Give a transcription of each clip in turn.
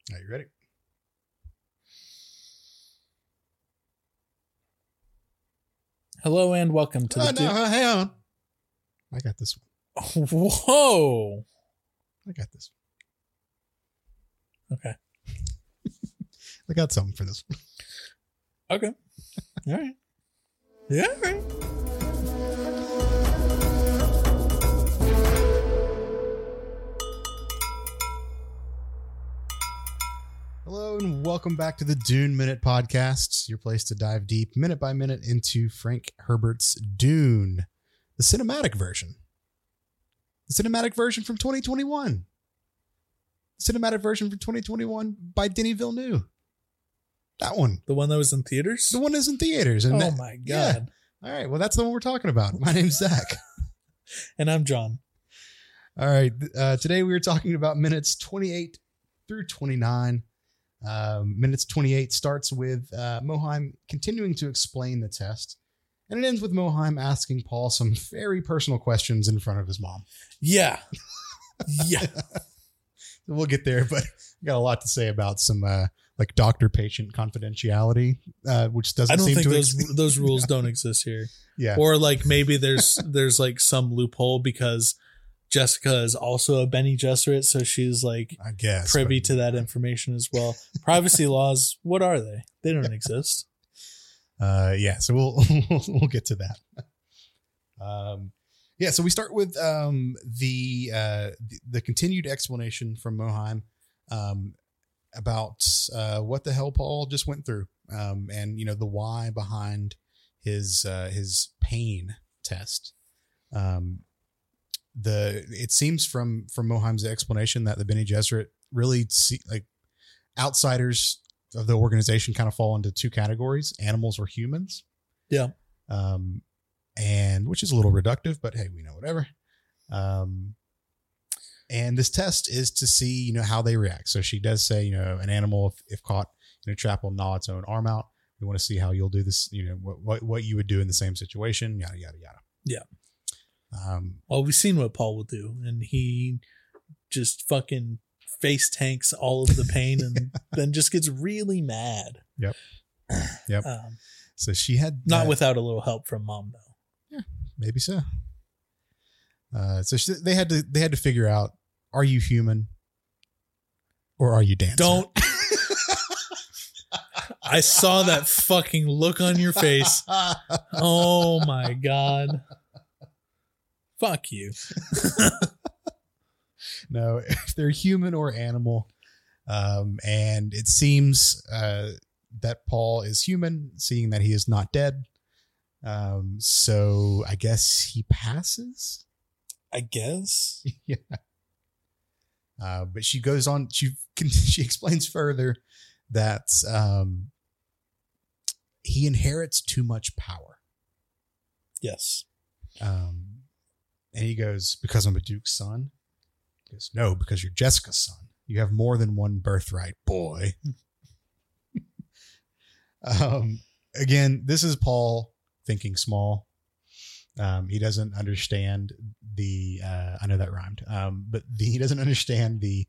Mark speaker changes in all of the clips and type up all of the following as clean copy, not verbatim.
Speaker 1: Are you ready?
Speaker 2: Hello and welcome to the...
Speaker 1: hang on. I got this one.
Speaker 2: Whoa.
Speaker 1: I got this
Speaker 2: Okay.
Speaker 1: I got something for this one.
Speaker 2: Okay. All right. Yeah. All right.
Speaker 1: Hello and welcome back to the Dune Minute Podcast, your place to dive deep minute by minute into Frank Herbert's Dune, the cinematic version. The cinematic version from 2021. The cinematic version from 2021 by Denis Villeneuve. That one.
Speaker 2: The one that was in theaters?
Speaker 1: The one is in theaters. And
Speaker 2: Oh my God.
Speaker 1: Yeah. All right. Well, that's the one we're talking about. My name's Zach.
Speaker 2: And I'm John.
Speaker 1: All right. Today we were talking about minutes 28 through 29. Minutes 28 starts with Mohiam continuing to explain the test, and it ends with Mohiam asking Paul some very personal questions in front of his mom.
Speaker 2: Yeah. Yeah.
Speaker 1: We'll get there, but we got a lot to say about some like doctor-patient confidentiality, which doesn't
Speaker 2: I don't
Speaker 1: seem
Speaker 2: think
Speaker 1: to
Speaker 2: those rules don't exist here.
Speaker 1: Yeah.
Speaker 2: Or like maybe there's like some loophole because Jessica is also a Bene Gesserit, so she's like
Speaker 1: I guess
Speaker 2: privy to that information as well. Privacy laws, what are they? They don't exist.
Speaker 1: Yeah, so we'll get to that. Yeah, so we start with the continued explanation from Mohiam about what the hell Paul just went through, and the why behind his pain test. It seems from Mohiam's explanation that the Bene Gesserit really see, like, outsiders of the organization kind of fall into two categories: animals or humans.
Speaker 2: Yeah.
Speaker 1: And which is a little reductive, but hey, we know whatever. And this test is to see, how they react. So she does say, an animal, if caught in a trap, will gnaw its own arm out. We want to see how you'll do this, what you would do in the same situation, yada, yada, yada.
Speaker 2: Yeah. Well, we've seen what Paul will do, and he just fucking face tanks all of the pain and then just gets really mad.
Speaker 1: Yep. So she had
Speaker 2: not without a little help from mom, though.
Speaker 1: Yeah, maybe so. They had to figure out: are you human or are you dancer?
Speaker 2: Don't. I saw that fucking look on your face. Oh my God. Fuck you.
Speaker 1: No, if they're human or animal. And it seems that Paul is human, seeing that he is not dead. So I guess he passes.
Speaker 2: I guess.
Speaker 1: Yeah. But she goes on. She explains further that he inherits too much power.
Speaker 2: Yes.
Speaker 1: And he goes, because I'm a Duke's son. He goes, no, because you're Jessica's son. You have more than one birthright, boy. Again, this is Paul thinking small. He doesn't understand I know that rhymed, but he doesn't understand the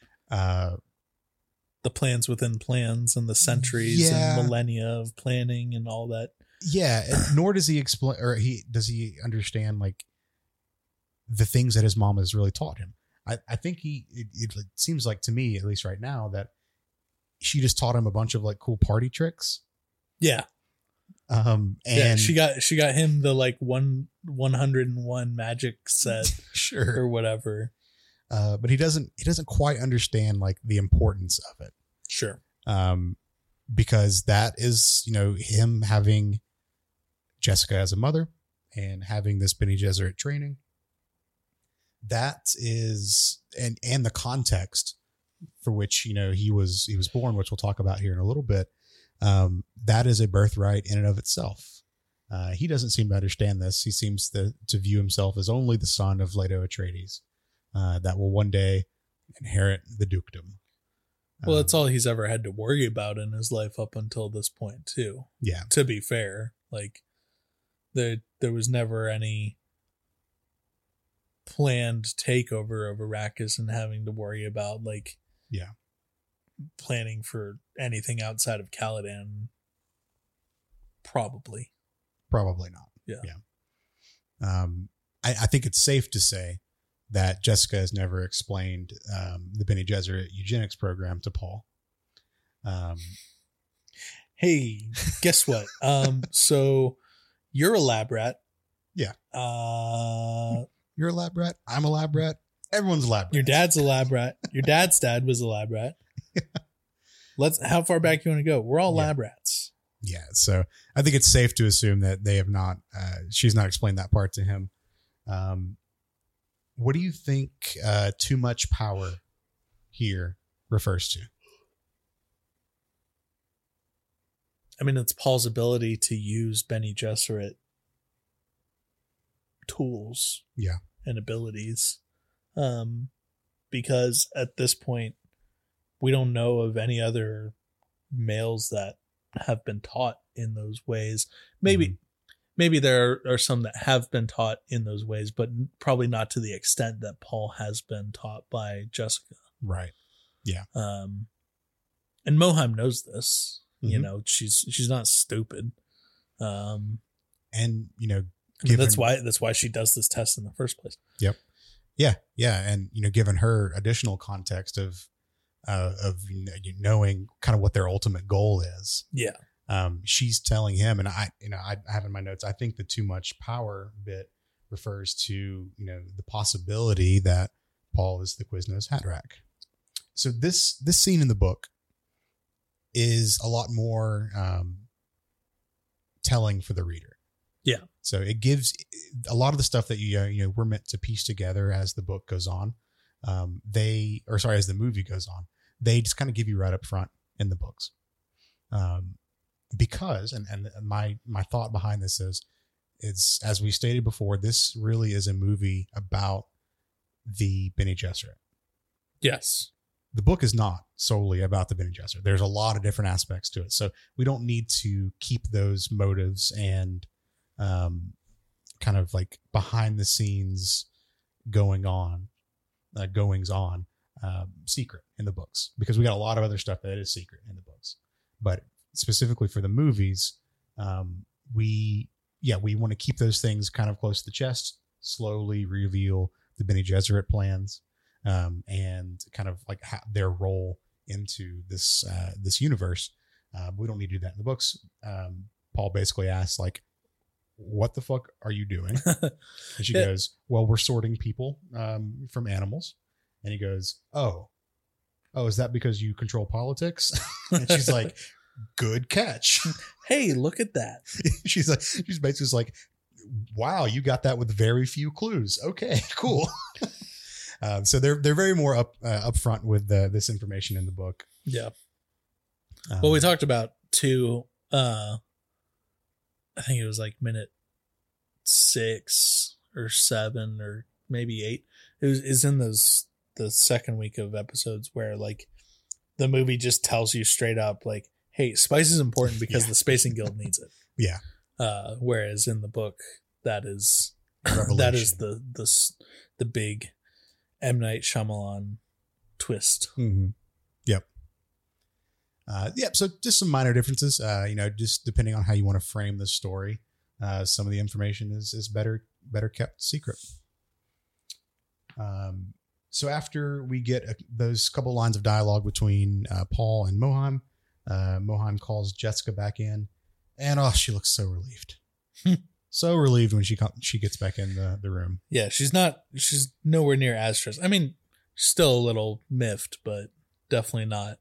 Speaker 2: plans within plans and the centuries and millennia of planning and all that.
Speaker 1: Yeah. Nor does he explain, or does he understand like the things that his mom has really taught him. I think it seems like to me, at least right now, that she just taught him a bunch of like cool party tricks.
Speaker 2: Yeah. And she got him the like 101 magic set
Speaker 1: sure
Speaker 2: or whatever.
Speaker 1: But he doesn't quite understand like the importance of it.
Speaker 2: Sure.
Speaker 1: Because that is, him having Jessica as a mother and having this Bene Gesserit training. That is, and the context for which, he was born, which we'll talk about here in a little bit. That is a birthright in and of itself. He doesn't seem to understand this. He seems to view himself as only the son of Leto Atreides, that will one day inherit the dukedom.
Speaker 2: Well, that's all he's ever had to worry about in his life up until this point, too.
Speaker 1: Yeah.
Speaker 2: To be fair, like there was never any planned takeover of Arrakis and having to worry about like planning for anything outside of Caladan. Probably
Speaker 1: not. Yeah. I think it's safe to say that Jessica has never explained the Bene Gesserit eugenics program to Paul.
Speaker 2: Hey, guess what? So you're a lab rat.
Speaker 1: Yeah. You're a lab rat. I'm a lab rat. Everyone's a lab rat.
Speaker 2: Your dad's a lab rat. Your dad's dad was a lab rat. Yeah. How far back you want to go? We're all lab rats.
Speaker 1: Yeah. So I think it's safe to assume that they have not, she's not explained that part to him. What do you think too much power here refers to?
Speaker 2: I mean, it's Paul's ability to use Bene Gesserit tools and abilities. Because at this point, we don't know of any other males that have been taught in those ways. Maybe there are some that have been taught in those ways, but probably not to the extent that Paul has been taught by Jessica.
Speaker 1: Right. Yeah.
Speaker 2: And Mohiam knows this. You know, she's not stupid.
Speaker 1: And you know,
Speaker 2: that's why she does this test in the first place.
Speaker 1: Yep. Yeah. Yeah. And, you know, given her additional context of knowing kind of what their ultimate goal is.
Speaker 2: Yeah.
Speaker 1: She's telling him, and I have in my notes, I think the too much power bit refers to, you know, the possibility that Paul is the Quiznos Hatterack. So this scene in the book is a lot more telling for the reader.
Speaker 2: Yeah.
Speaker 1: So it gives a lot of the stuff that we're meant to piece together as the book goes on. As the movie goes on, they just kind of give you right up front in the books. Because, and my thought behind this is as we stated before, this really is a movie about the Bene Gesserit.
Speaker 2: Yes.
Speaker 1: The book is not solely about the Bene Gesserit. There's a lot of different aspects to it. So we don't need to keep those motives and kind of like behind the scenes goings on secret in the books, because we got a lot of other stuff that is secret in the books. But specifically for the movies, we want to keep those things kind of close to the chest, slowly reveal the Bene Gesserit plans, and kind of like their role into this universe. We don't need to do that in the books. Paul basically asks, like, what the fuck are you doing? And she goes, well, we're sorting people from animals. And he goes, oh, is that because you control politics? And she's like, good catch.
Speaker 2: Hey, look at that.
Speaker 1: she's basically just like, wow, you got that with very few clues. Okay, cool. So they're very more upfront with this information in the book.
Speaker 2: Yeah. Well, we talked about too. I think it was like minute 6 or 7 or maybe 8. It's in the second week of episodes where like the movie just tells you straight up like, hey, spice is important because the Spacing Guild needs it.
Speaker 1: Yeah.
Speaker 2: Whereas in the book, that is the big M. Night Shyamalan twist.
Speaker 1: Mm-hmm. Yep. So just some minor differences, just depending on how you want to frame the story. Some of the information is better kept secret. So after we get those couple lines of dialogue between Paul and Mohiam, Mohiam calls Jessica back in, and she looks so relieved. So relieved when she gets back in the room.
Speaker 2: Yeah, she's nowhere near as stressed. I mean, still a little miffed, but definitely not,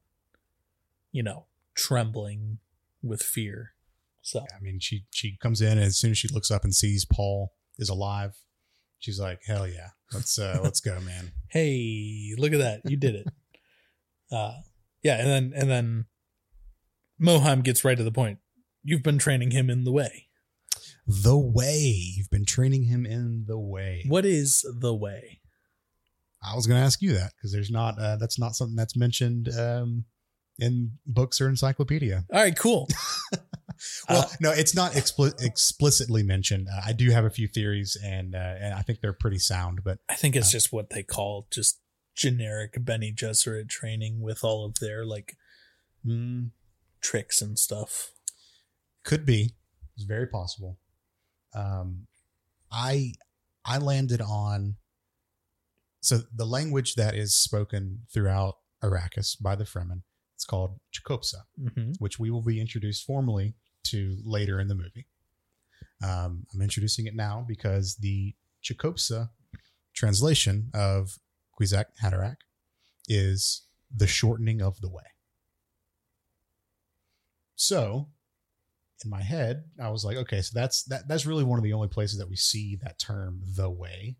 Speaker 2: trembling with fear. So
Speaker 1: I mean, she comes in, and as soon as she looks up and sees Paul is alive, she's like, hell yeah, let's go, man.
Speaker 2: Hey, look at that. You did it. And then Mohiam gets right to the point. You've been training him in the way.
Speaker 1: The way. You've been training him in the way.
Speaker 2: What is the way?
Speaker 1: I was going to ask you that because that's not something that's mentioned in books or encyclopedia.
Speaker 2: All right, cool.
Speaker 1: Well, no, it's not explicitly mentioned. I do have a few theories, and I think they're pretty sound. But
Speaker 2: I think it's just what they call just generic Bene Gesserit training with all of their like tricks and stuff.
Speaker 1: Could be. It's very possible. I landed on, so the language that is spoken throughout Arrakis by the Fremen, it's called Chicopsa, which we will be introduced formally to later in the movie. I'm introducing it now because the Chicopsa translation of Kwisatz Haderach is the shortening of the way. So in my head, I was like, okay, so that's really one of the only places that we see that term, the way.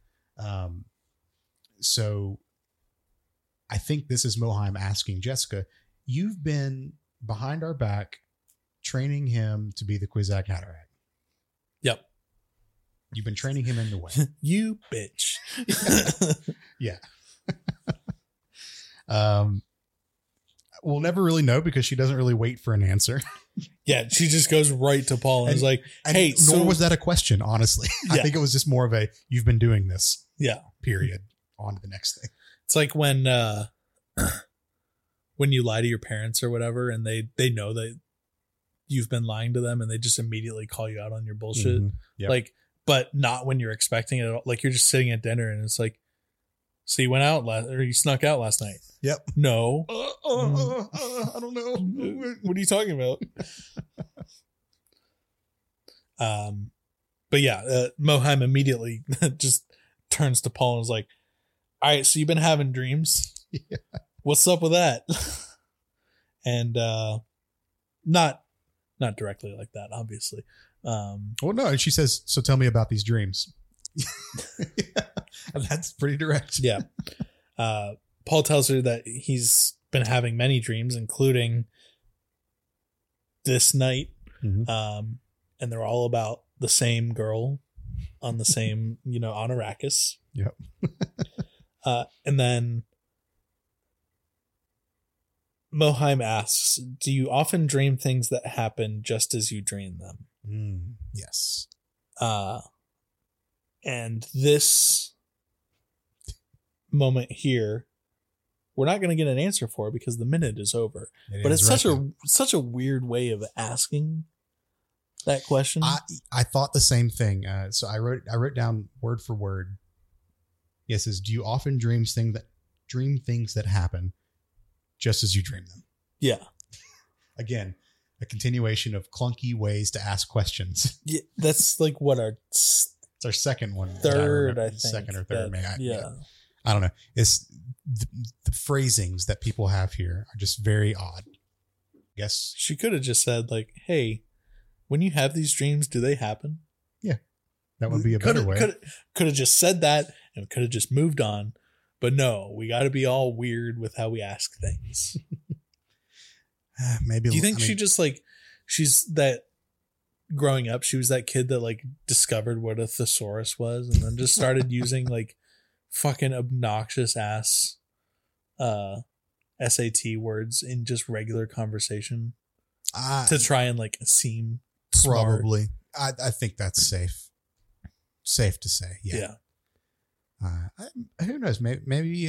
Speaker 1: So I think this is Mohiam asking Jessica, you've been behind our back training him to be the Kwisatz Haderach.
Speaker 2: Yep.
Speaker 1: You've been training him in the way.
Speaker 2: You bitch.
Speaker 1: Yeah. We'll never really know because she doesn't really wait for an answer.
Speaker 2: Yeah, she just goes right to Paul and is like, hey,
Speaker 1: nor was that a question, honestly. Yeah. I think it was just more of a, you've been doing this.
Speaker 2: Yeah.
Speaker 1: Period. On to the next thing.
Speaker 2: It's like when you lie to your parents or whatever, and they know that you've been lying to them and they just immediately call you out on your bullshit.
Speaker 1: Yep.
Speaker 2: Like, but not when you're expecting it at all. Like you're just sitting at dinner and it's like, so you went out or you snuck out last night.
Speaker 1: Yep.
Speaker 2: No.
Speaker 1: I don't know.
Speaker 2: What are you talking about? But yeah, Mohiam immediately just turns to Paul and is like, all right, so you've been having dreams.
Speaker 1: Yeah.
Speaker 2: What's up with that? And not directly like that, obviously.
Speaker 1: Well, no, and she says, so tell me about these dreams. Yeah, that's pretty direct.
Speaker 2: Yeah. Paul tells her that he's been having many dreams, including this night. And they're all about the same girl on the same, on Arrakis.
Speaker 1: Yep.
Speaker 2: And then Mohiam asks, do you often dream things that happen just as you dream them?
Speaker 1: Yes.
Speaker 2: And this moment here, we're not going to get an answer for because the minute is over. But it's such a weird way of asking that question.
Speaker 1: I thought the same thing. So I wrote down word for word. Yes, is do you often dream things that happen just as you dream them?
Speaker 2: Yeah.
Speaker 1: Again, a continuation of clunky ways to ask questions.
Speaker 2: Yeah, that's like what
Speaker 1: it's our second one.
Speaker 2: Third, I think.
Speaker 1: Second or third.
Speaker 2: Yeah.
Speaker 1: I don't know. It's the phrasings that people have here are just very odd. Yes.
Speaker 2: She could have just said like, hey, when you have these dreams, do they happen?
Speaker 1: Yeah. That would be a better way.
Speaker 2: Could have just said that and could have just moved on. But no, we got to be all weird with how we ask things.
Speaker 1: Maybe.
Speaker 2: Do you think she just like, she's that growing up, she was that kid that like discovered what a thesaurus was and then just started using like fucking obnoxious ass SAT words in just regular conversation to try and like seem
Speaker 1: probably smart. I think that's safe to say. Yeah. Who knows? Maybe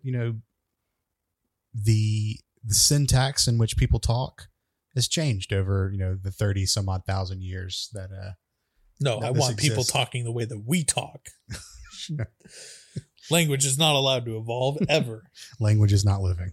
Speaker 1: the syntax in which people talk has changed over the 30 some odd thousand years that
Speaker 2: no, I want people talking the way that we talk. Language is not allowed to evolve ever. Language
Speaker 1: is not living.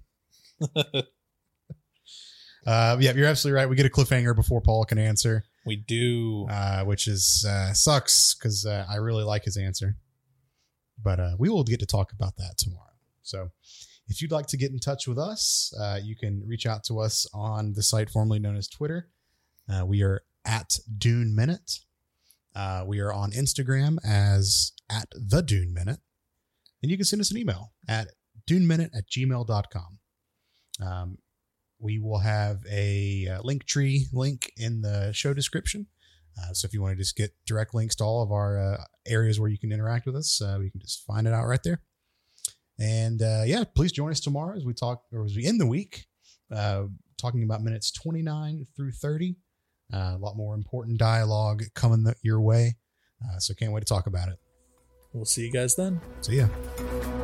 Speaker 1: Yeah, you're absolutely right. We get a cliffhanger before Paul can answer.
Speaker 2: We do,
Speaker 1: which is sucks because I really like his answer. But we will get to talk about that tomorrow. So if you'd like to get in touch with us, you can reach out to us on the site formerly known as Twitter. We are at Dune Minute. We are on Instagram as at the Dune Minute. And you can send us an email at duneminute@gmail.com. We will have a Linktree link in the show description. So if you want to just get direct links to all of our areas where you can interact with us, you can just find it out right there. And please join us tomorrow as we end the week, talking about minutes 29 through 30. A lot more important dialogue coming your way. So can't wait to talk about it.
Speaker 2: We'll see you guys then.
Speaker 1: See ya.